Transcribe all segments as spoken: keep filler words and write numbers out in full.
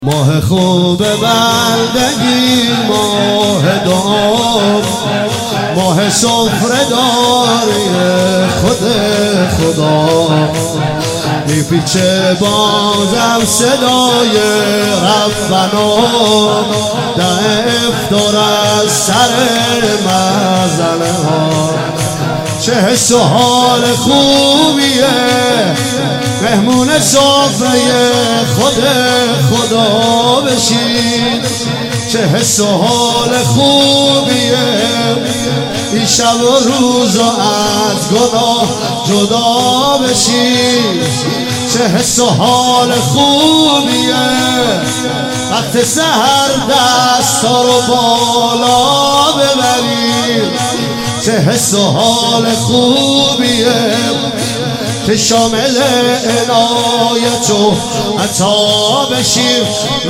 ماه خوب بندگی، ماه دام، ماه سفره داری خود خدا. میپیچه بازم صدای ربنا، ده افطار از سر مزنه ها. چه حس و حال خوبیه مهمون سفره خود خدا بشین. چه حس و حال خوبیه این شب و روزا از گناه جدا بشین. چه حس و حال خوبیه وقت سحر دستا رو بالا ببریم. چه حس و حال خوبیه که شامل عنایت و عطا بشیم.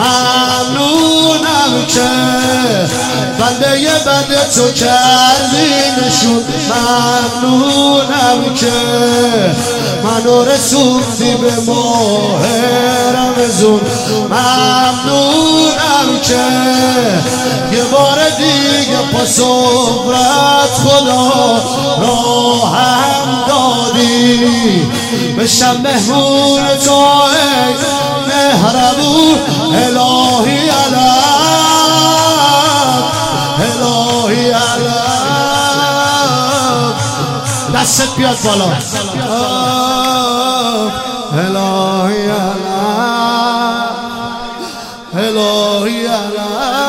ممنونم که بنده بد تو کردی نشون. ممنونم که منو رسوندی به ماه رمضان. ممنونم که یه بار دیگه پا صبرت خدا راهم دادی. بشم مهمون تو ای مهربون الهی علم، الهی علم. دستت بیاد بالا. الهی علم، الهی علم.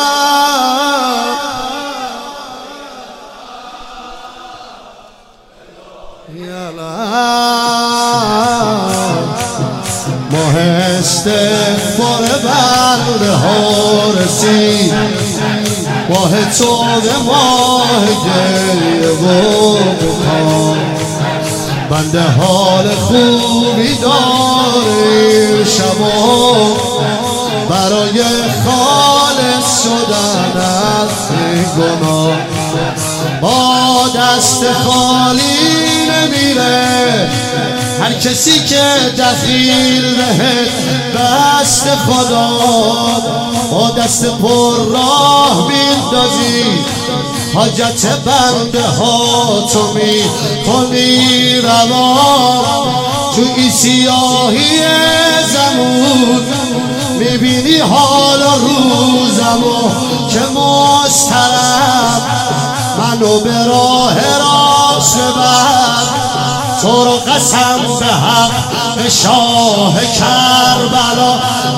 ماه استغفار بنده ها رسید، ماه توبه ماه گریه و بکا. بنده حال خوبی داره شبا برای خالص شدن از گناه. با دست خالی نمیره هر کسی که دخیل بهت دست خدا. با دست پر راه میندازی حاجت بنده ها تو می کنی روا. تو این سیاهی زمون میبینی حال روزمو که مسترم منو به راه راست ببر. تو رو قسم به حق به شاه کربلا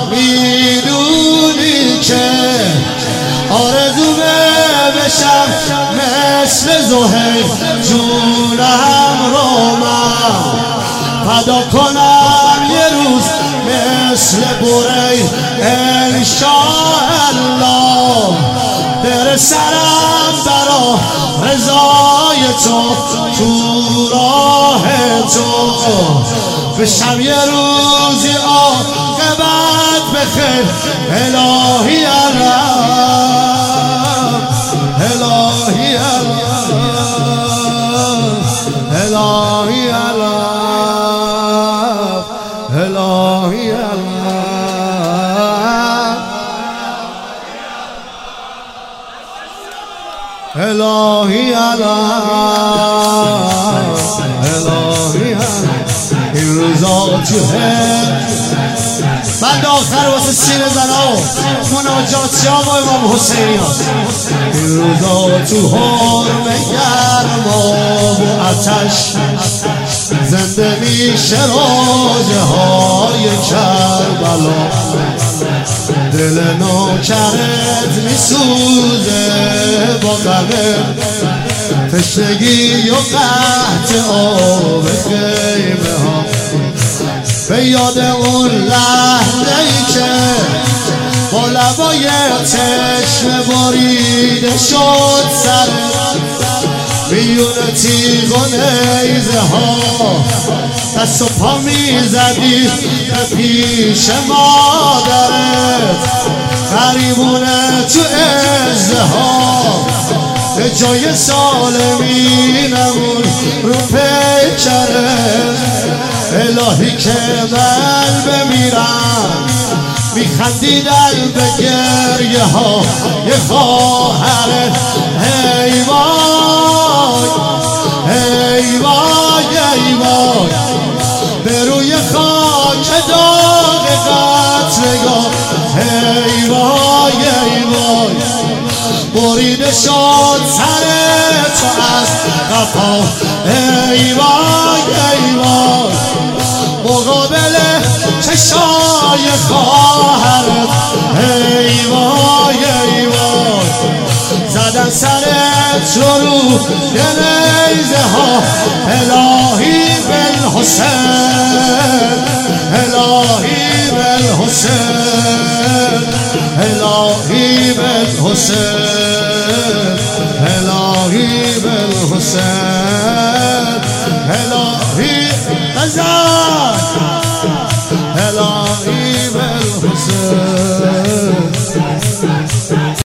میدونی که آرزومه بشم مثل زهیر جونم رو من فدا کنم یه روز مثل بوری انشاءالله. در سرم برا رضای تو تو راه تو بشم یه روزی عاقبت بخیر. الهی علم، الهی علم، الهی علم، الهی علم. الهی علم، الهی علم. این روزا تو هم بند آخر واسه سینه زنا و مناجات شام و امام حسینی ها. این روزا تو حرم گرما و آتش زنده میشه راجه های کربلا. دل نوکرت میسوزه با غم تشنگی و قحط آب خیمه ها. به یاد اون لحظه ای که با لبای چشم باریده شد سر میون تیغ و نیزه ها. دست و پا میزدی به پیش مادرت غریبونه تو ازده ها. به جای سالمینمون رو پیکره الهی که من بمیرم میخندیدن به گریه ها یه خواهر ای وای ای وای ای وای به روی خاک داغ قتلگاه ای وای ای وای بریده شد سر تو از قفا ای وای ای وای مقابل چشای خواهرت ای وای ای وای زدن سرت رو رو یه نیزه ها الهی بالحسین الهی بالحسین الهی بالحسین الهی بالحسین الهی بزن